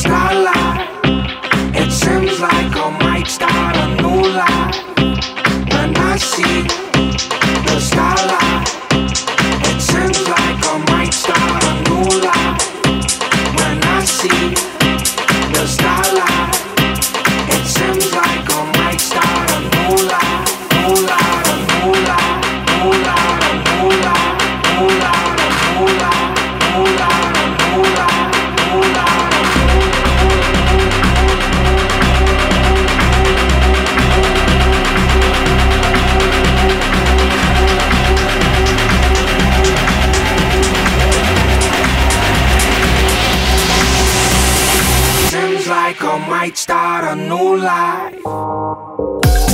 starlight. It seems like I might start a new life when I see the starlight. It seems like I might start a new life when I see the starlight. It seems like I might start a new life, new life, a new life, new life, a new life, new life, a new life, new life, a new life, new life. Seems like I might start a new life.